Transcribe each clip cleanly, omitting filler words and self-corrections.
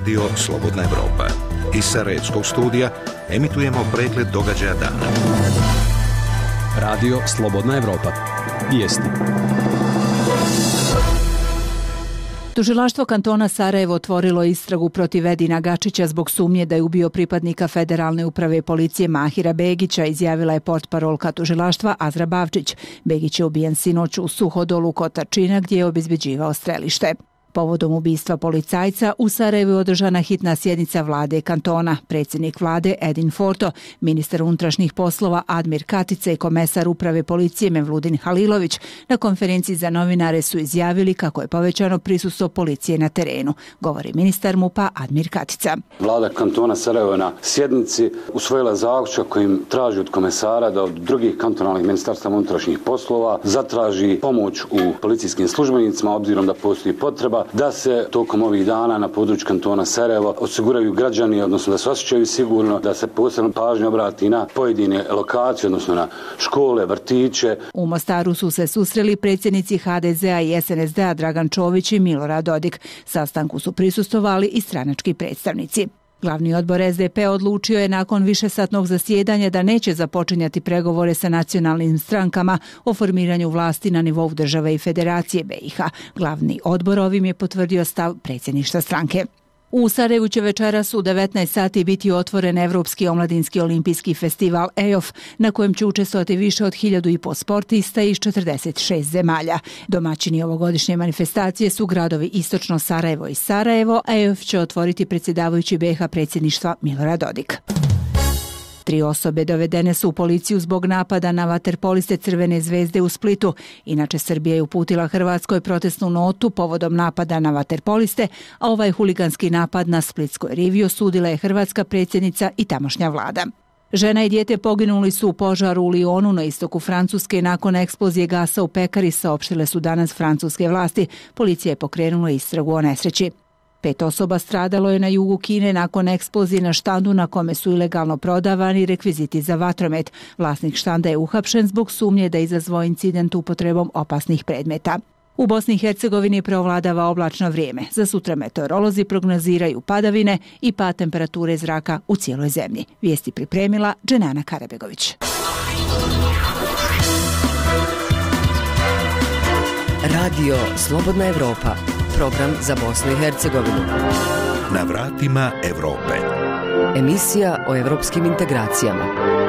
Radio Slobodna Evropa. Iz Sarajevskog studija emitujemo pregled događaja dana. Radio Slobodna Evropa. Vijesti. Tužilaštvo kantona Sarajevo otvorilo istragu protiv Edina Gačića zbog sumnje da je ubio pripadnika Federalne uprave policije Mahira Begića, izjavila je portparolka tužilaštva Azra Bavčić. Begić je ubijen sinoć u Suhodolu kod Tačina gdje je obezbeđivao strelište. Povodom ubistva policajca u Sarajevu je održana hitna sjednica vlade kantona. Predsjednik vlade Edin Forto, ministar unutrašnjih poslova Admir Katica i komesar uprave policije Mevludin Halilović na konferenciji za novinare su izjavili kako je povećano prisustvo policije na terenu, govori ministar MUP-a Admir Katica. Vlada kantona Sarajevo na sjednici usvojila zaključak kojim traži od komesara da od drugih kantonalnih ministarstava unutrašnjih poslova zatraži pomoć u policijskim službenicima, obzirom da postoji potreba da se tokom ovih dana na području kantona Sarajevo osiguraju građani, odnosno da se osjećaju sigurno, da se posebno pažnja obrati na pojedine lokacije, odnosno na škole, vrtiće. U Mostaru su se susreli predsjednici HDZ-a i SNSD-a Dragan Čović i Milorad Dodik. Sastanku su prisustvovali i stranački predstavnici. Glavni odbor SDP odlučio je nakon višesatnog zasjedanja da neće započinjati pregovore sa nacionalnim strankama o formiranju vlasti na nivou države i Federacije BiH. Glavni odbor ovim je potvrdio stav predsjedništva stranke. U Sarajevu će večeras u 19 sati biti otvoren Evropski omladinski olimpijski festival EOF, na kojem će učestvovati više od 1500 sportista iz 46 zemalja. Domaćini ovogodišnje manifestacije su gradovi Istočno Sarajevo i Sarajevo, a EOF će otvoriti predsjedavajući BiH predsjedništva Milorad Dodik. 3 osobe dovedene su u policiju zbog napada na vaterpoliste Crvene zvezde u Splitu. Inače, Srbija je uputila Hrvatskoj protestnu notu povodom napada na vaterpoliste, a ovaj huliganski napad na splitskoj rivi osudila je hrvatska predsjednica i tamošnja vlada. Žena i dijete poginuli su u požaru u Lyonu na istoku Francuske nakon eksplozije gasa u pekari, saopštile su danas francuske vlasti. Policija je pokrenula istragu o nesreći. 5 osoba stradalo je na jugu Kine nakon eksplozije na štandu na kome su ilegalno prodavani rekviziti za vatromet. Vlasnik štanda je uhapšen zbog sumnje da je izazvao incident upotrebom opasnih predmeta. U Bosni i Hercegovini preovladava oblačno vrijeme. Za sutra meteorolozi prognoziraju padavine i pad temperature zraka u cijeloj zemlji. Vijesti pripremila Dženana Karabegović. Radio Slobodna Evropa. Program za Bosnu i Hercegovinu. Na vratima Evrope. Emisija o evropskim integracijama.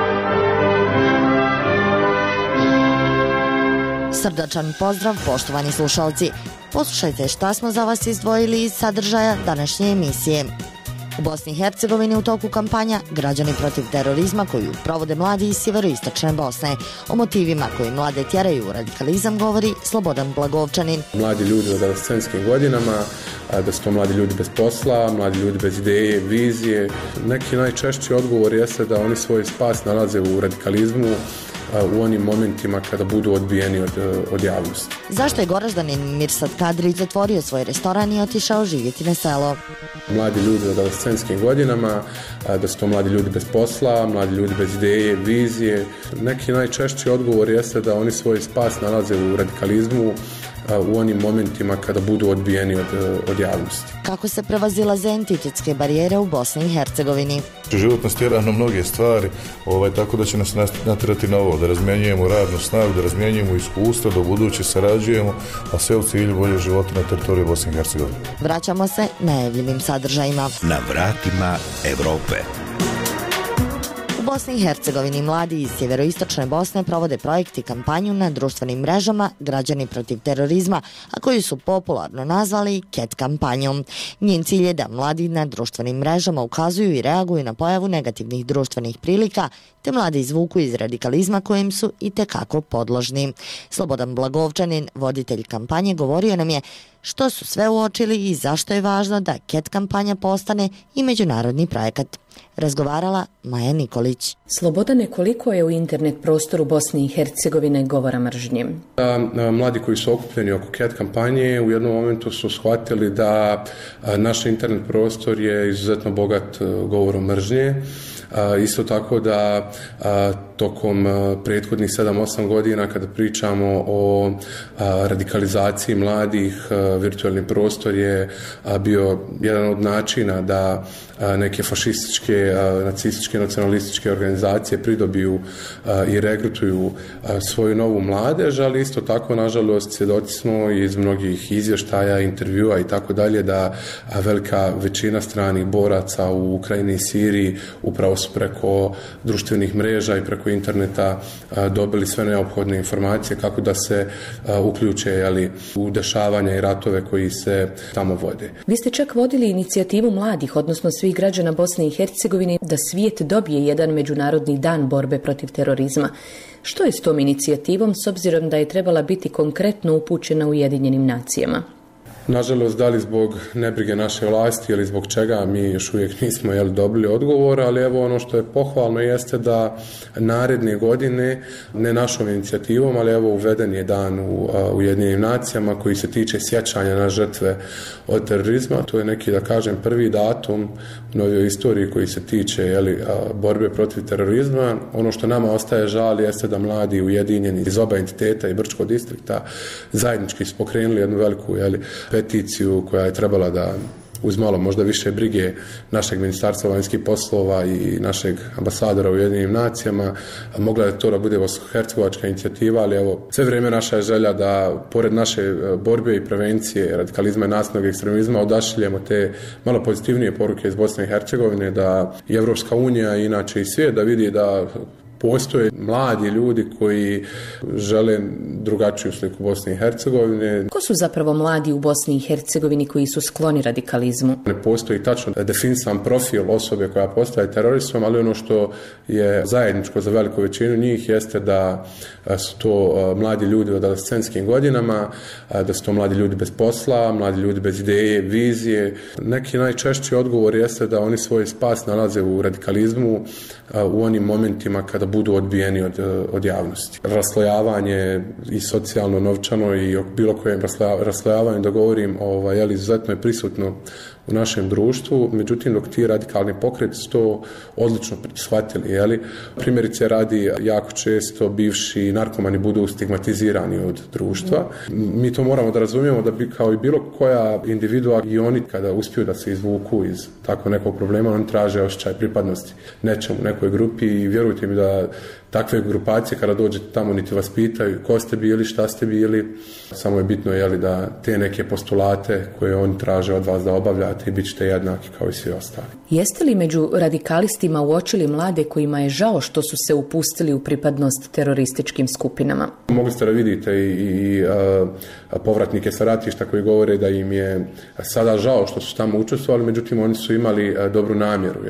Srdačan pozdrav, poštovani slušalci. Poslušajte šta smo za vas izdvojili iz sadržaja današnje emisije. U Bosni i Hercegovini u toku kampanja Građani protiv terorizma koju provode mladi iz sjeveroistočne Bosne. O motivima koji mlade tjeraju u radikalizam govori Slobodan Blagovčanin. Mladi ljudi u adolescentskim godinama, da su to mladi ljudi bez posla, mladi ljudi bez ideje, vizije. Neki najčešći odgovor jeste da oni svoj spas nalaze u radikalizmu, u onim momentima kada budu odbijeni od javnosti. Zašto je Goraždanin Mirsad Kadrić zatvorio svoj restoran i otišao živjeti na selo? Mladi ljudi u adolescentskim godinama, da su to mladi ljudi bez posla, mladi ljudi bez ideje, vizije. Neki najčešći odgovor jeste da oni svoj spas nalaze u radikalizmu, u onim momentima kada budu odbijeni od javnosti. Kako se prevazilaze entitetske barijere u Bosni i Hercegovini? Život nas tjera na mnoge stvari, tako da će nas natjerati na ovo, da razmjenjujemo radnu snagu, da razmjenjujemo iskustva, da u buduće sarađujemo, a sve u cilju bolje života na teritoriju Bosne i Hercegovine. Vraćamo se najavljivim sadržajima. Na vratima Evrope. U Bosni i Hercegovini mladi iz sjeveroistočne Bosne provode projekt i kampanju na društvenim mrežama Građani protiv terorizma, a koju su popularno nazvali KET kampanjom. Njen cilj je da mladi na društvenim mrežama ukazuju i reaguju na pojavu negativnih društvenih prilika, te mladi izvuku iz radikalizma kojem su i tekako podložni. Slobodan Blagovčanin, voditelj kampanje, govorio nam je što su sve uočili i zašto je važno da KET kampanja postane i međunarodni projekat. Razgovarala Maja Nikolić. Slobodane, koliko je u internet prostoru Bosne i Hercegovine govora mržnje? Mladi koji su okupljeni oko KET kampanje u jednom momentu su shvatili da naš internet prostor je izuzetno bogat govorom mržnje. Isto tako da tokom prethodnih 7-8 godina kada pričamo o radikalizaciji mladih, virtualni prostor je bio jedan od načina da neke fašističke, nacističke, nacionalističke organizacije pridobiju i regrutuju svoju novu mladež, ali isto tako, nažalost, svjedoci smo iz mnogih izvještaja, intervjua i tako dalje da velika većina stranih boraca u Ukrajini i Siriji upravo su preko društvenih mreža i preko interneta dobili sve neophodne informacije kako da se uključe u dešavanja i ratove koji se tamo vode. Vi ste čak vodili inicijativu mladih, odnosno svih građana Bosne i Hercegovine, da svijet dobije jedan međunarodni dan borbe protiv terorizma. Što je s tom inicijativom, s obzirom da je trebala biti konkretno upućena Ujedinjenim nacijama? Nažalost, da li zbog nebrige naše vlasti ili zbog čega, mi još uvijek nismo dobili odgovor, ali evo ono što je pohvalno jeste da naredne godine, ne našom inicijativom, ali evo uveden je dan u Ujedinjenim nacijama koji se tiče sjećanja na žrtve od terorizma. To je neki, da kažem, prvi datum u novijoj istoriji koji se tiče borbe protiv terorizma. Ono što nama ostaje žal jeste da mladi ujedinjeni iz oba entiteta i Brčkog distrikta zajednički su pokrenuli jednu veliku peticiju koja je trebala da uz malo možda više brige našeg Ministarstva vanjskih poslova i našeg ambasadora u Ujedinjenim nacijama, mogla je to da bude bosansko-hercegovačka inicijativa, ali evo, sve vrijeme naša je želja da pored naše borbe i prevencije radikalizma i nasilnog ekstremizma odašiljemo te malo pozitivnije poruke iz Bosne i Hercegovine, da i Evropska unija i inače i svijet da vidi da postoje mladi ljudi koji žele drugačiju sliku Bosne i Hercegovine. Ko su zapravo mladi u Bosni i Hercegovini koji su skloni radikalizmu? Ne postoji tačno definisan profil osobe koja postaje teroristom, ali ono što je zajedničko za veliku većinu njih jeste da su to mladi ljudi u adolescentskim godinama, da su to mladi ljudi bez posla, mladi ljudi bez ideje, vizije. Neki najčešći odgovor jeste da oni svoj spas nalaze u radikalizmu u onim momentima kada budu odbijeni od javnosti. Raslojavanje i socijalno, novčano i o bilo kojem raslojavanju da govorim, izuzetno je prisutno u našem društvu, međutim dok ti radikalni pokreti su to odlično shvatili. Primjerice radi jako često bivši narkomani budu stigmatizirani od društva. Mi to moramo da razumijemo da bi kao i bilo koja individua i oni kada uspiju da se izvuku iz tako nekog problema, oni traže osjećaj pripadnosti nečemu, nekoj grupi i vjerujte mi da takve grupacije kada dođete tamo niti vas pitaju ko ste bili, šta ste bili, samo je bitno da te neke postulate koje oni traže od vas da obavljate i bit ćete jednaki kao i svi ostali. Jeste li među radikalistima uočili mlade kojima je žao što su se upustili u pripadnost terorističkim skupinama? Mogli ste da vidite i povratnike sa ratišta koji govore da im je sada žao što su tamo učestvovali, međutim oni su imali dobru namjeru,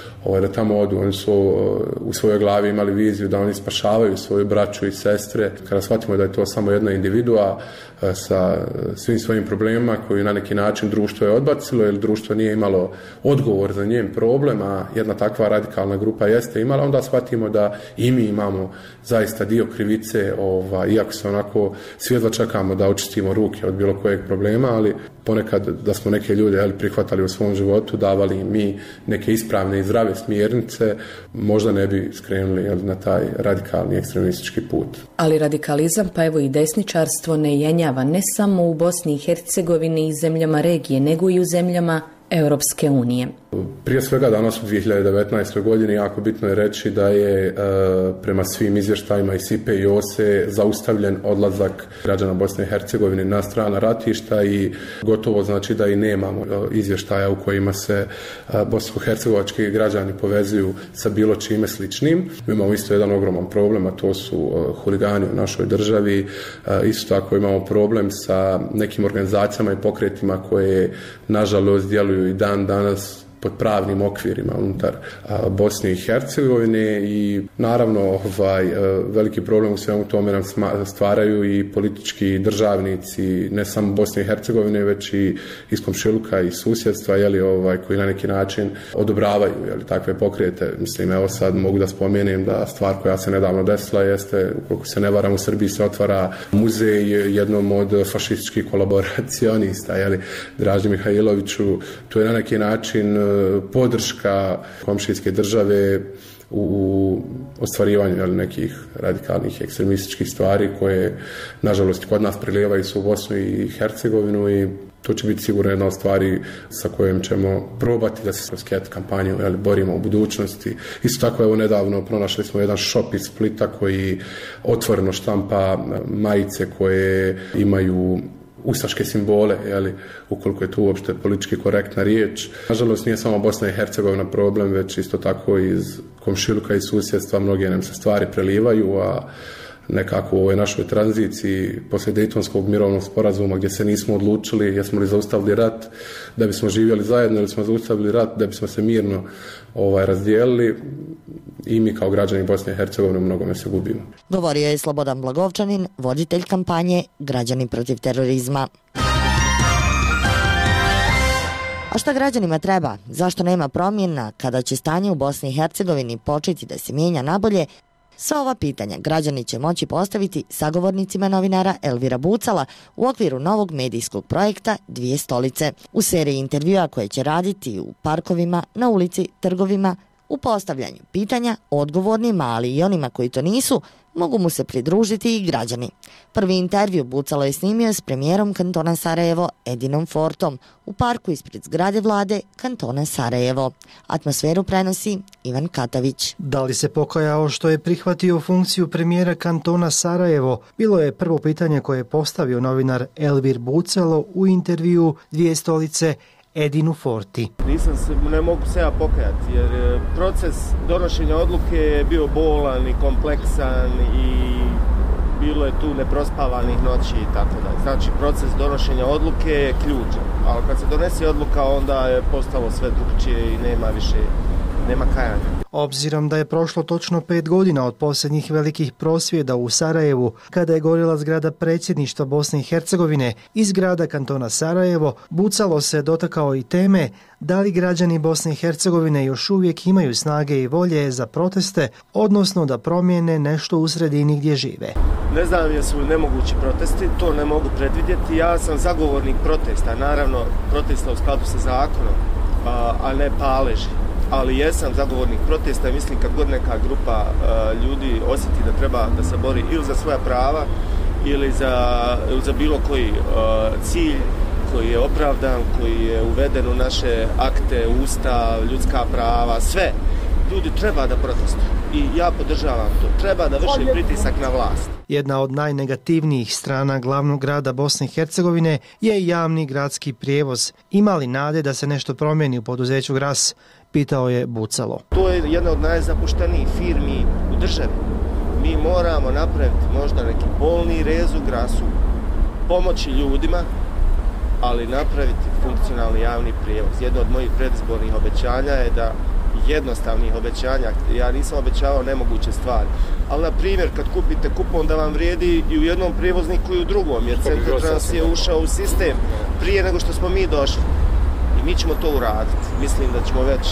da tamo odu, oni su u svojoj glavi imali viziju da oni spašavaju svoju braću i sestre. Kada shvatimo da je to samo jedna individua sa svim svojim problemima koji na neki način društvo je odbacilo ili društvo nije imalo odgovor za njen problem, a jedna takva radikalna grupa jeste imala, onda shvatimo da i mi imamo zaista dio krivice, iako se onako svijetlo čekamo da očistimo ruke od bilo kojeg problema, ali ponekad da smo neke ljude prihvatali u svom životu, davali mi neke ispravne i zdrave smjernice, možda ne bi skrenuli na taj radikalni ekstremistički put. Ali radikalizam, pa evo i desničarstvo ne jenjava ne samo u Bosni i Hercegovini i zemljama regije, nego i u zemljama Europske unije. Prije svega danas u 2019. godini jako bitno je reći da je prema svim izvještajima i SIPE i OSE zaustavljen odlazak građana Bosne i Hercegovine na strana ratišta i gotovo znači da i nemamo izvještaja u kojima se bosansko-hercegovački građani povezuju sa bilo čime sličnim. Mi imamo isto jedan ogroman problem, a to su huligani u našoj državi. Isto tako imamo problem sa nekim organizacijama i pokretima koje nažalost djeluju i dan danas pod pravnim okvirima unutar Bosne i Hercegovine i naravno veliki problem u svemu tome nam stvaraju i politički državnici ne samo Bosne i Hercegovine već i iz komšiluka i susjedstva koji na neki način odobravaju takve pokrete. Mislim, evo sad mogu da spomenem da stvar koja se nedavno desila jeste, ukoliko se ne varam, u Srbiji se otvara muzej jednom od fašističkih kolaboracionista, Draži Mihajloviću. To je na neki način podrška komšijske države u ostvarivanju nekih radikalnih ekstremističkih stvari koje, nažalost, kod nas prelijevaju se u Bosnu i Hercegovinu i to će biti sigurno jedna od stvari sa kojom ćemo probati da se kroz KET kampanju borimo u budućnosti. Isto tako, evo, nedavno pronašli smo jedan shop iz Splita koji otvoreno štampa majice koje imaju ustaške simbole, ukoliko je to uopšte politički korektna riječ. Nažalost, nije samo Bosna i Hercegovina problem, već isto tako iz komšiluka i susjedstva mnoge nam se stvari prelivaju, a nekako u ovoj našoj tranziciji poslije Dejtonskog mirovnog sporazuma gdje se nismo odlučili jesmo li zaustavili rat da bismo živjeli zajedno ili smo zaustavili rat da bismo se mirno razdijelili, i mi kao građani Bosne i Hercegovine mnogome se gubimo. Govorio je Slobodan Blagovčanin, voditelj kampanje Građani protiv terorizma. A šta građanima treba? Zašto nema promjena? Kada će stanje u Bosni i Hercegovini početi da se mijenja nabolje? Sva ova pitanja građani će moći postaviti sagovornicima novinara Elvira Bucala u okviru novog medijskog projekta Dvije stolice. U seriji intervjua koje će raditi u parkovima, na ulici, trgovima, u postavljanju pitanja odgovornima, ali i onima koji to nisu, mogu mu se pridružiti i građani. Prvi intervju Bucalo je snimio s premijerom kantona Sarajevo Edinom Fortom u parku ispred zgrade vlade kantona Sarajevo. Atmosferu prenosi Ivan Katavić. Da li se pokajao što je prihvatio funkciju premijera kantona Sarajevo? Bilo je prvo pitanje koje je postavio novinar Elvir Bucalo u intervju Dvije stolice Edinu Forti. Ne mogu se ja pokajati jer proces donošenja odluke je bio bolan i kompleksan i bilo je tu neprospavanih noći i tako dalje. Znači proces donošenja odluke je ključan, ali kad se donese odluka onda je postalo sve drugčije i nema kajanja. Obzirom da je prošlo točno 5 godina od posljednjih velikih prosvjeda u Sarajevu, kada je gorila zgrada predsjedništva Bosne i Hercegovine i zgrada kantona Sarajevo, Bucalo se dotakao i teme da li građani Bosne i Hercegovine još uvijek imaju snage i volje za proteste, odnosno da promijene nešto u sredini gdje žive. Ne znam jesu li nemogući protesti, to ne mogu predvidjeti. Ja sam zagovornik protesta, naravno protesta u skladu sa zakonom, a ne paleži. Ali jesam zagovornik protesta i mislim kad god neka grupa ljudi osjeti da treba da se bori ili za svoja prava ili za bilo koji cilj koji je opravdan, koji je uveden u naše akte, ustav, ljudska prava, sve. Ljudi treba da protestuju i ja podržavam to. Treba da vrši pritisak na vlast. Jedna od najnegativnijih strana glavnog grada Bosne i Hercegovine je javni gradski prijevoz. Ima li nade da se nešto promijeni u poduzeću Gras? Pitao je Bucalo. To je jedna od najzapuštenijih firmi u državi. Mi moramo napraviti možda neki bolni rez u Grasu, pomoći ljudima, ali napraviti funkcionalni javni prijevoz. Jedno od mojih predizbornih obećanja je da jednostavnih obećanja, ja nisam obećavao nemoguće stvari, ali na primjer kad kupite kupon da vam vrijedi i u jednom prijevozniku i u drugom, jer Centrotrans je ušao u sistem prije nego što smo mi došli. I mi ćemo to uraditi. Mislim da ćemo već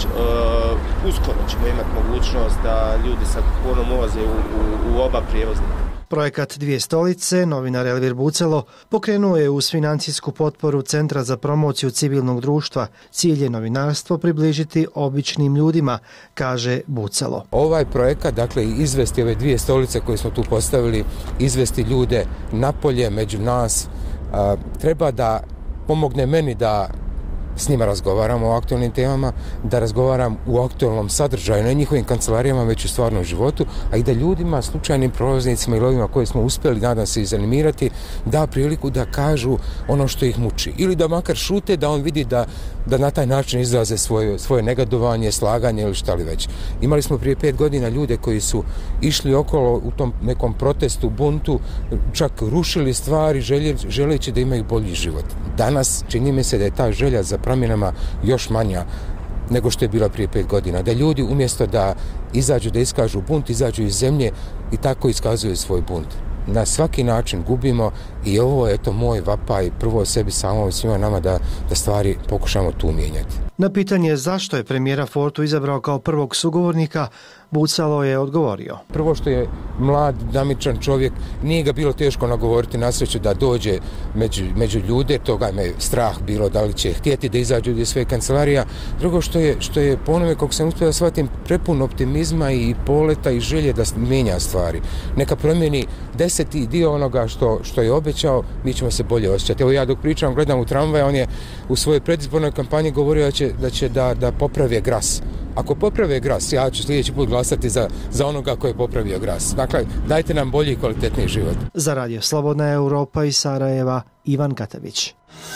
uskoro ćemo imati mogućnost da ljudi sa kuponom ulaze u oba prijevoznika. Projekat Dvije stolice, novinar Elvir Bucalo, pokrenuo je uz financijsku potporu Centra za promociju civilnog društva. Cilj je novinarstvo približiti običnim ljudima, kaže Bucalo. Ovaj projekat, dakle, izvesti ove dvije stolice koje smo tu postavili, izvesti ljude napolje među nas, treba da pomogne meni da s njima razgovaramo o aktualnim temama, da razgovaram u aktualnom sadržaju, ne njihovim kancelarijama, već u stvarnom životu, a i da ljudima, slučajnim prolaznicima ili ovima koje smo uspjeli, nadam se, izanimirati, da priliku da kažu ono što ih muči. Ili da makar šute, da on vidi da na taj način izraze svoje negodovanje, slaganje ili šta li već. Imali smo prije 5 godina ljude koji su išli okolo u tom nekom protestu, buntu, čak rušili stvari, želeći da imaju bolji život. Danas čini mi se da je ta želja za promjenama još manja nego što je bila prije 5 godina. Da ljudi umjesto da izađu, da iskažu bunt, izađu iz zemlje i tako iskazuju svoj bunt. Na svaki način gubimo i ovo je eto moj vapaj prvo sebi samom svima nama da stvari pokušamo tu mijenjati. Na pitanje zašto je premijera Fortu izabrao kao prvog sugovornika, Bucalo je odgovorio. Prvo što je mlad, dinamičan čovjek, nije ga bilo teško nagovoriti na sreću da dođe među ljude, toga me strah bilo da li će htjeti da izađu iz svoje kancelarija. Drugo što je po onome kako sam uspio da shvatim prepun optimizma i poleta i želje da mijenja stvari. Neka promijeni 10. dio onoga što je obećao, mi ćemo se bolje osjećati. Evo ja dok pričam, gledam u tramvaj, on je u svojoj predizbornoj kampanji govorio da poprave Gras. Ako poprave Gras, ja ću sljedeći put glasati za onoga koji je popravio Gras. Dakle, dajte nam bolji i kvalitetniji život. Za Radio Slobodna Europa iz Sarajeva, Ivan Katavić.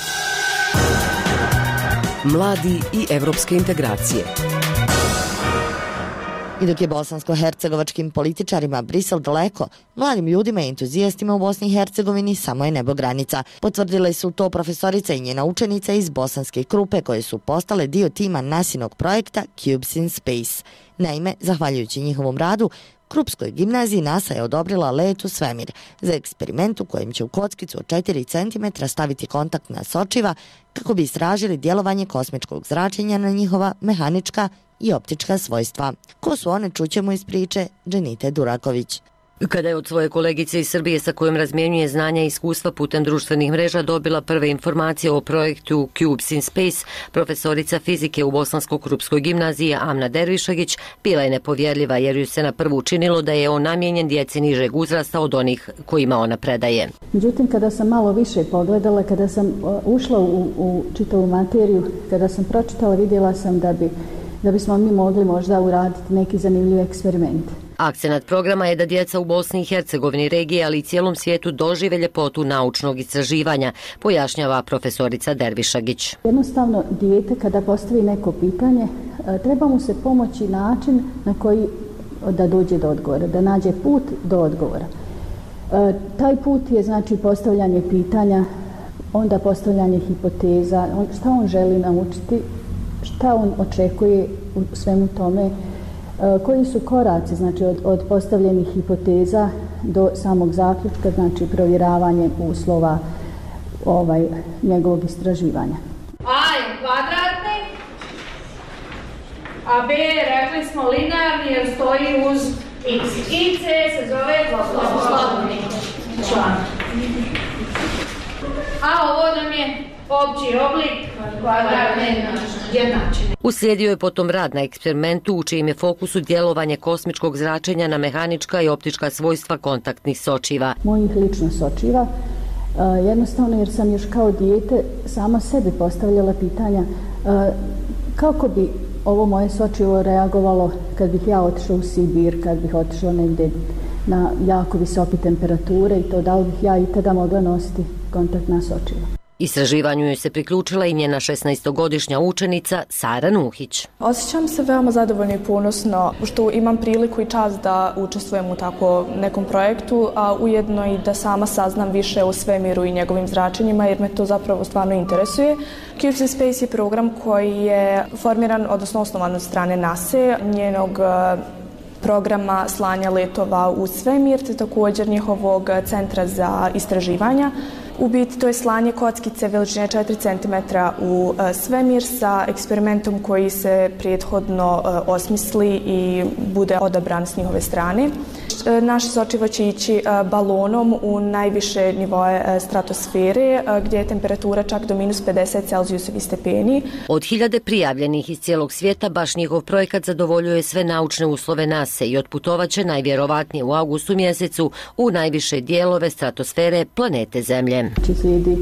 Mladi i evropske integracije. I dok je bosansko-hercegovačkim političarima Brisel daleko, mladim ljudima i entuzijastima u Bosni i Hercegovini samo je nebo granica. Potvrdile su to profesorica i njena učenica iz bosanske Krupe koje su postale dio tima NASInog projekta Cubes in Space. Naime, zahvaljujući njihovom radu, Krupskoj gimnaziji NASA je odobrila let u svemir za eksperiment u kojem će u kockicu od 4 cm staviti kontaktna sočiva kako bi istražili djelovanje kosmičkog zračenja na njihova mehanička i optička svojstva. Ko su one, čućemo iz priče Dženite Duraković. Kada je od svoje kolegice iz Srbije sa kojom razmjenjuje znanja i iskustva putem društvenih mreža dobila prve informacije o projektu Cubes in Space, profesorica fizike u Bosansko-Krupskoj gimnaziji Amna Dervišagić bila je nepovjerljiva jer ju se na prvu učinilo da je on namijenjen djeci nižeg uzrasta od onih kojima ona predaje. Međutim, kada sam malo više pogledala, kada sam ušla u čitavu materiju, kada sam pročitala, vidjela sam da bismo mi mogli možda uraditi neki zanimljiv eksperiment. Akcenat programa je da djeca u Bosni i Hercegovini, regiji, ali i cijelom svijetu dožive ljepotu naučnog istraživanja, pojašnjava profesorica Dervišagić. Jednostavno, dijete kada postavi neko pitanje, treba mu se pomoći način na koji da dođe do odgovora, da nađe put do odgovora. Taj put je znači postavljanje pitanja, onda postavljanje hipoteza, šta on želi naučiti, šta on očekuje u svemu tome, koji su koraci, znači od postavljenih hipoteza do samog zaključka, znači provjeravanje uslova njegovog istraživanja. A je kvadratni, a B rekli smo linearni jer stoji uz x. I C se zove slobodni član. A ovo nam je opći oblik kvadratne jednačine. Uslijedio je potom rad na eksperimentu u čijem je fokusu djelovanje kosmičkog zračenja na mehanička i optička svojstva kontaktnih sočiva. Mojih lično sočiva, jednostavno jer sam još kao dijete sama sebi postavljala pitanja kako bi ovo moje sočivo reagovalo kad bih ja otišla u Sibir, kad bih otišla negdje na jako visoke temperature i to da li bih ja i tada mogla nositi kontaktna sočiva. Istraživanju je se priključila i njena 16-godišnja učenica Sara Nuhić. Osjećam se veoma zadovoljno i ponosno što imam priliku i čast da učestvujem u tako nekom projektu, a ujedno i da sama saznam više o svemiru i njegovim zračenjima jer me to zapravo stvarno interesuje. Cubes in Space je program koji je formiran, odnosno osnovan od strane NASA, njenog programa slanja letova u svemir, te također njihovog centra za istraživanja. U biti to je slanje kockice veličine 4 cm u svemir sa eksperimentom koji se prethodno osmisli i bude odabran s njihove strane. Naše sočivo će ići balonom u najviše nivoe stratosfere gdje je temperatura čak do minus 50 Celzijusovih stepeni. Od 1000 prijavljenih iz cijelog svijeta baš njihov projekat zadovoljuje sve naučne uslove NASA i otputovaće najvjerovatnije u avgustu mjesecu u najviše dijelove stratosfere planete Zemlje. Slijedi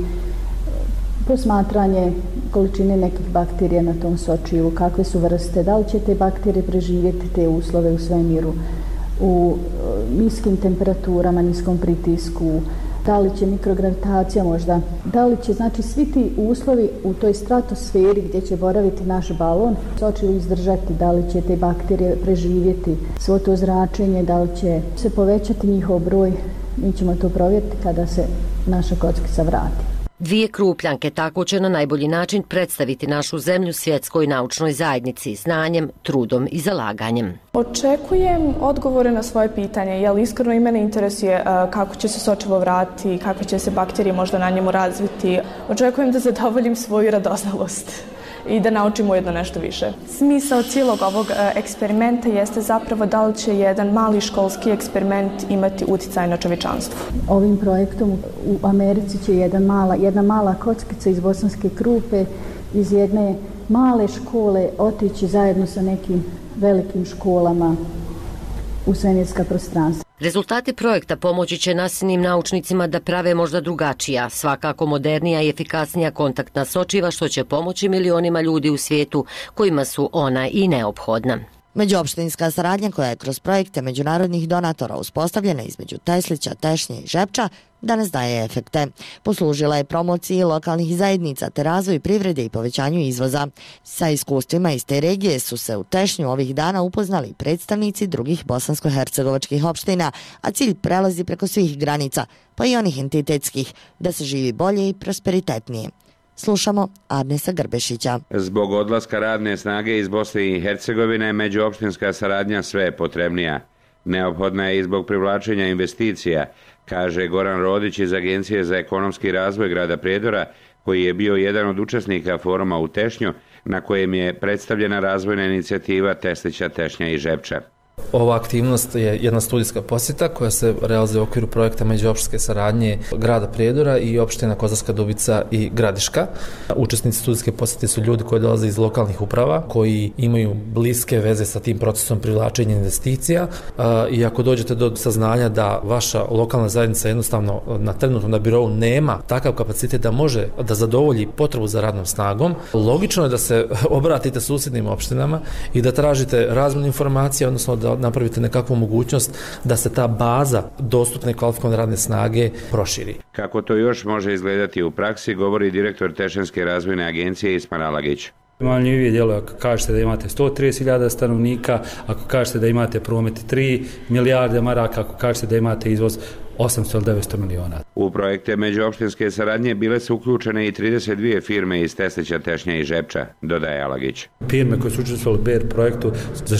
posmatranje količine nekih bakterija na tom sočivu, kakve su vrste, da li će te bakterije preživjeti te uslove u svemiru, u niskim temperaturama, niskom pritisku, da li će mikrogravitacija možda, da li će znači svi ti uslovi u toj stratosferi gdje će boraviti naš balon sočivo izdržati, da li će te bakterije preživjeti svo to zračenje, da li će se povećati njihov broj. Mi ćemo to provjeriti kada se naša kockica vrati. Dvije Krupljanke tako će na najbolji način predstaviti našu zemlju svjetskoj naučnoj zajednici znanjem, trudom i zalaganjem. Očekujem odgovore na svoje pitanje, jer iskreno i mene interesuje kako će se sočivo vratiti, kakve će se bakterije možda na njemu razviti. Očekujem da zadovoljim svoju radoznalost i da naučimo jedno nešto više. Smisao cijelog ovog eksperimenta jeste zapravo da li će jedan mali školski eksperiment imati utjecaj na čovječanstvo. Ovim projektom u Americi će jedna mala kockica iz Bosanske Krupe iz jedne male škole otići zajedno sa nekim velikim školama u svemirska prostranstva. Rezultati projekta pomoći će nasilnim naučnicima da prave možda drugačija, svakako modernija i efikasnija kontaktna sočiva, što će pomoći milionima ljudi u svijetu kojima su ona i neophodna. Međuopštinska saradnja koja je kroz projekte međunarodnih donatora uspostavljena između Teslića, Tešnje i Žepča danas daje efekte. Poslužila je promociji lokalnih zajednica te razvoju privrede i povećanju izvoza. Sa iskustvima iz te regije su se u Tešnju ovih dana upoznali predstavnici drugih bosansko-hercegovačkih opština, a cilj prelazi preko svih granica, pa i onih entitetskih, da se živi bolje i prosperitetnije. Slušamo Arnesa Grbešića. Zbog odlaska radne snage iz Bosne i Hercegovine, međuopštinska saradnja sve je potrebnija. Neophodna je i zbog privlačenja investicija, kaže Goran Rodić iz Agencije za ekonomski razvoj grada Prijedora, koji je bio jedan od učesnika foruma u Tešnju, na kojem je predstavljena razvojna inicijativa Teslića, Tešnja i Žepča. Ova aktivnost je jedna studijska posjeta koja se realizuje u okviru projekta međuopštinske saradnje grada Prijedora i opština Kozarska Dubica i Gradiška. Učesnici studijske posjete su ljudi koji dolaze iz lokalnih uprava, koji imaju bliske veze sa tim procesom privlačenja investicija i ako dođete do saznanja da vaša lokalna zajednica jednostavno na trenutnom na birovu nema takav kapacitet da može da zadovolji potrebu za radnom snagom, logično je da se obratite susjednim opštinama i da tražite razmjenu informacija, odnosno da napravite nekakvu mogućnost da se ta baza dostupne kvalifikovane radne snage proširi. Kako to još može izgledati u praksi, govori direktor Tešenske razvojne agencije Ismar Alagić. Manjivije djelo ako kažete da imate 130.000 stanovnika, ako kažete da imate promet 3 milijarde maraka, ako kažete da imate izvoz 800 ili 900 miliona. U projekte međuopštinske saradnje bile su uključene i 32 firme iz Teslića, Tešnja i Žepča, dodaje Alagić. Firme koje su učestvovali u BER projektu za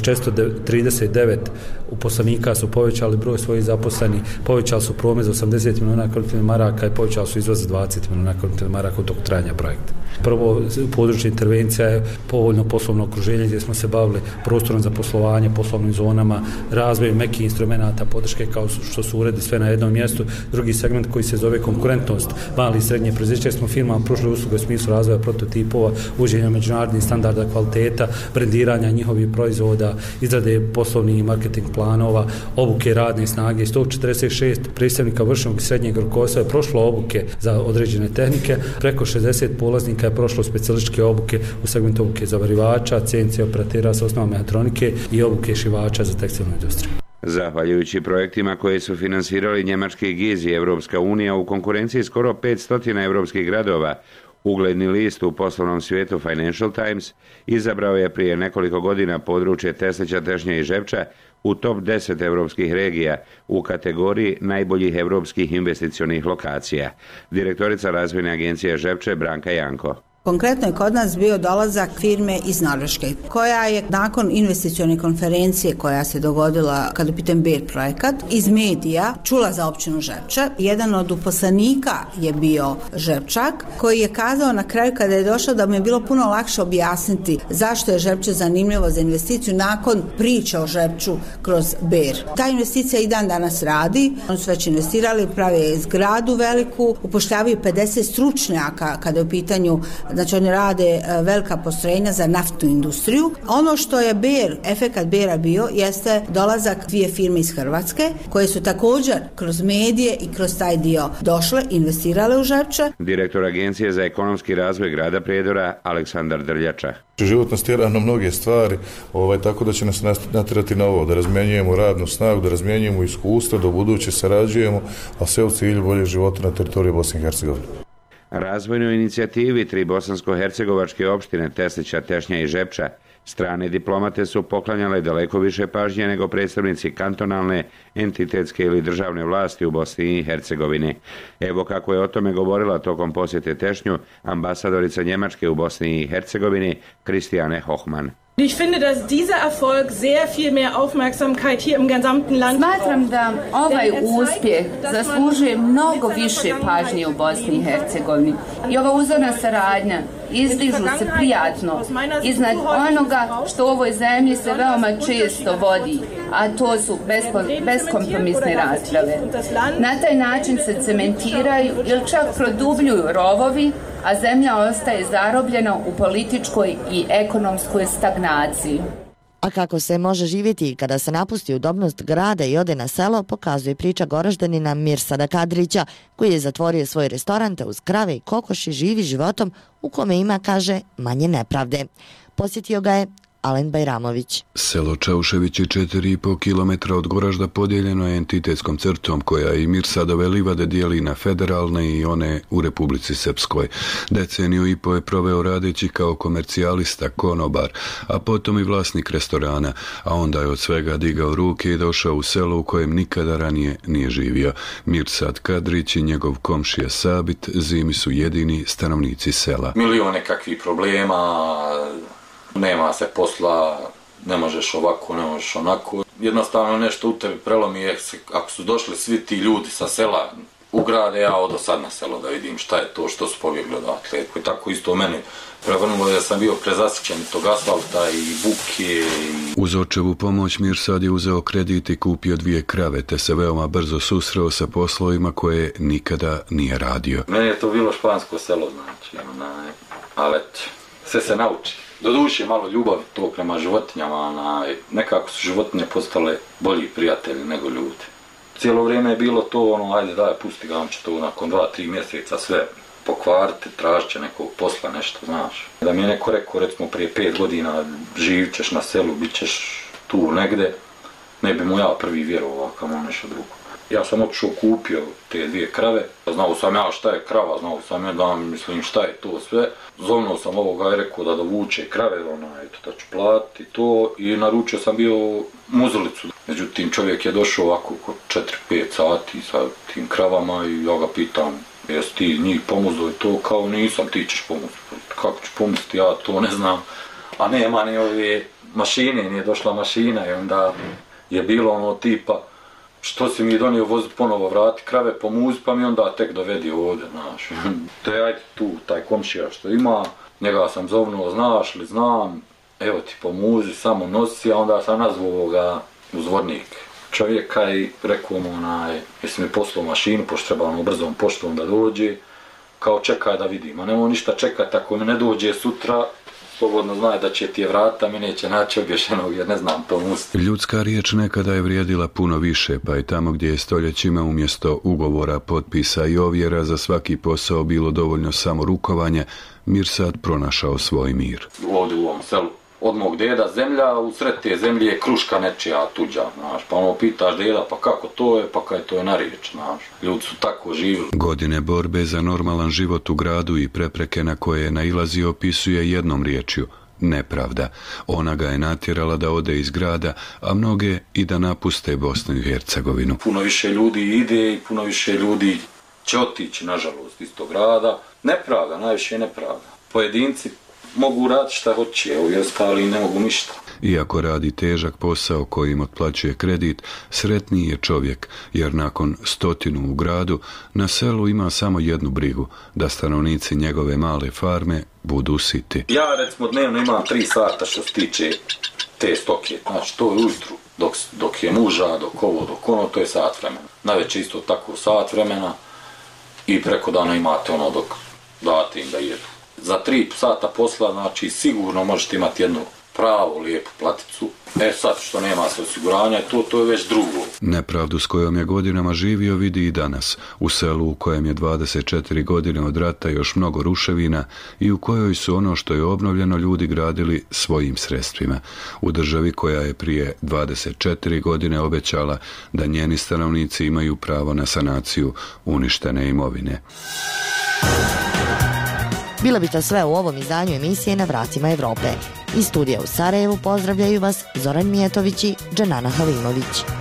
439 uposlenika su povećali broj svojih zaposlenih, povećali su promet za 80 miliona konvertibilnih maraka i povećali su izvoz za 20 miliona konvertibilnih maraka u toku trajanja projekta. Prvo područje intervencija je povoljno poslovno okruženje gdje smo se bavili prostorom za poslovanje, poslovnim zonama, razvojem mekih instrumenata podrške kao što su uredi sve na jednom mjestu. Drugi segment koji se zove konkurentnost mali i srednje preduzeća, smo firmama pružili usluge u smislu razvoja prototipova, uvođenja međunarodnih standarda kvaliteta, brendiranja njihovih proizvoda, izrade poslovnih i marketing planova, obuke radne snage. 146 predstavnika vršnog i srednjeg rukovodstva je prošlo obuke za određene tehnike, preko 60 polaznika je prošlo specijalističke obuke u segmentu obuke zavarivača, CNC operatera s osnovama mehatronike i obuke šivača za tekstilnu industriju. Zahvaljujući projektima koje su finansirali njemački GIZ i Evropska unija u konkurenciji skoro 500 evropskih gradova, ugledni list u poslovnom svijetu Financial Times izabrao je prije nekoliko godina područje Teslića, Tešnja i Žepča u top 10 evropskih regija u kategoriji najboljih evropskih investicionih lokacija. Direktorica razvojne agencije Žepče Branka Janko. Konkretno je kod nas bio dolazak firme iz Norveške, koja je nakon investicione konferencije koja se dogodila kada je pitan BER projekat, iz medija čula za općinu Žepče. Jedan od uposlenika je bio Žepčak, koji je kazao na kraju kada je došao da mu je bilo puno lakše objasniti zašto je Žepče zanimljivo za investiciju nakon priče o Žepču kroz BER. Ta investicija i dan danas radi, oni su već investirali, prave zgradu veliku, upošljavaju 50 stručnjaka kada je u pitanju. Znači oni rade velika postrojenja za naftnu industriju. Ono što je efekat BER-a bio jeste dolazak dvije firme iz Hrvatske koje su također kroz medije i kroz taj dio došle, investirale u Žepče. Direktor Agencije za ekonomski razvoj grada Prijedora Aleksandar Drljača. Život nas tjera na mnoge stvari, tako da će nas natjerati na ovo, da razmjenjujemo radnu snagu, da razmjenjujemo iskustva, da u buduće sarađujemo, a sve u cilju bolje života na teritoriju Bosne i Hercegovine. Razvojnoj inicijativi 3 bosansko-hercegovačke opštine Teslića, Tešnja i Žepča strane diplomate su poklanjale daleko više pažnje nego predstavnici kantonalne, entitetske ili državne vlasti u Bosni i Hercegovini. Evo kako je o tome govorila tokom posjete Tešnju ambasadorica Njemačke u Bosni i Hercegovini Christiane Hochmann. Ich finde, dass dieser Erfolg sehr viel mehr Aufmerksamkeit hier im gesamten Land. Smatram da ovaj uspjeh zaslužuje mnogo više pažnje u Bosni i Hercegovini. I ova uzorna saradnja izdižu se prijatno iznad onoga što u ovoj zemlji se veoma često vodi, a to su beskompromisne rasprave. Na taj način se cementiraju ili čak produbljuju rovovi, a zemlja ostaje zarobljena u političkoj i ekonomskoj stagnaciji. A kako se može živjeti kada se napusti udobnost grada i ode na selo, pokazuje priča Goraždanina Mirsada Kadrića, koji je zatvorio svoj restoran te uz krave i kokoši živi životom u kome ima, kaže, manje nepravde. Posjetio ga je Alen Bajramović. Selo Čaušević je 4,5 km od Goražda podijeljeno je entitetskom crtom koja i Mirsadove livade dijeli na federalne i one u Republici Srpskoj. Deceniju i po je proveo radeći kao komercijalista, konobar, a potom i vlasnik restorana, a onda je od svega digao ruke i došao u selo u kojem nikada ranije nije živio. Mirsad Kadrić i njegov komšija Sabit zimi su jedini stanovnici sela. Milione kakvih problema, nema se posla, ne možeš ovako, ne možeš onako. Jednostavno nešto u tebi prelomi je, ako su došli svi ti ljudi sa sela u grade, ja odo sad na selo da vidim šta je to, što su pobjegli odatle. I tako isto meni prevrnulo da sam bio prezasićen tog asfalta i buke. Uz očevu pomoć Mirsad je uzeo kredit i kupio 2 krave, te se veoma brzo susreo sa poslovima koje nikada nije radio. Meni je to bilo špansko selo, znači, ali sve se nauči. Doduše malo ljubavi to prema životinjama, nekako su životinje postale bolji prijatelji nego ljudi. Cijelo vrijeme je bilo to, ajde daj, pusti ga, on će to nakon 2-3 mjeseca sve pokvariti, tražit će nekog posla, nešto, znaš. Da mi je neko rekao, recimo prije 5 godina, živit ćeš na selu, bit ćeš tu negde, ne bi mu ja prvi vjerovao kamo nešto drugo. Ja sam otišao, kupio te 2 krave, znao sam ja šta je krava, znao sam ja da mislim šta je to sve. Zovnuo sam ovoga i rekao da dovuče krave, da ću platiti to, i naručio sam bio muzulicu. Međutim, čovjek je došao ovako oko 4-5 sati sa tim kravama i ja ga pitam, jesi ti njih pomuzao i to, kao nisam, ti ćeš pomuzati. Kako ću pomuzati, ja to ne znam. A nema ni ove mašine, nije došla mašina i onda je bilo ono tipa, što si mi donio voziti ponovo, vrati krave, pomuzi, pa mi onda tek dovedi ovdje, znaš. To je ajde tu, taj komšija što ima, njega sam zovnuo, znaš li, znam, evo ti pomuzi, samo nosi, a onda sam nazvao ovoga uzvornik čovjeka i rekao mu, jesi mi poslao mašinu, pošto treba brzom poštom da dođe, kao čekaj da vidim, a nemoj ništa čekati, ako mi ne dođe sutra, slobodno znaj da će ti je vrata, mi neće naći obješenog jer ne znam to musti. Ljudska riječ nekada je vrijedila puno više, pa i tamo gdje je stoljećima umjesto ugovora, potpisa i ovjera za svaki posao bilo dovoljno samo rukovanje, Mirsad pronašao svoj mir. Ovdje u ovom selu, od mog deda zemlja, u sred te zemlje je kruška nečija tuđa, znaš, pa ono pitaš deda, pa kako to je, pa kaj to je na riječ, znaš, ljudi su tako živjeli. Godine borbe za normalan život u gradu i prepreke na koje je nailazio opisuje jednom riječju, nepravda. Ona ga je natjerala da ode iz grada, a mnoge i da napuste Bosnu i Hercegovinu. Puno više ljudi ide i puno više ljudi će otići, nažalost, iz tog grada. Nepravda, najviše je nepravda. Pojedinci mogu raditi šta hoće, ovi ostali ne mogu ništa. Iako radi težak posao kojim otplaćuje kredit, sretniji je čovjek, jer nakon 100 u gradu, na selu ima samo jednu brigu, da stanovnici njegove male farme budu siti. Ja recimo dnevno imam 3 sata što se tiče te stoke, znači to je ujutru, dok je muža, dok ovo, dok ono, to je sat vremena. Najveće isto tako sat vremena i preko dana imate ono dok date im da jedu. Za 3 sata posla, znači sigurno možete imati jednu pravu, lijepu platicu. Sad što nema se osiguranja, to je već drugo. Nepravdu s kojom je godinama živio vidi i danas. U selu u kojem je 24 godine od rata još mnogo ruševina i u kojoj su ono što je obnovljeno ljudi gradili svojim sredstvima. U državi koja je prije 24 godine obećala da njeni stanovnici imaju pravo na sanaciju uništene imovine. Bilo bi to sve u ovom izdanju emisije Na vratima Evrope. Iz studija u Sarajevu pozdravljaju vas Zoran Mijetović i Dženana Halimović.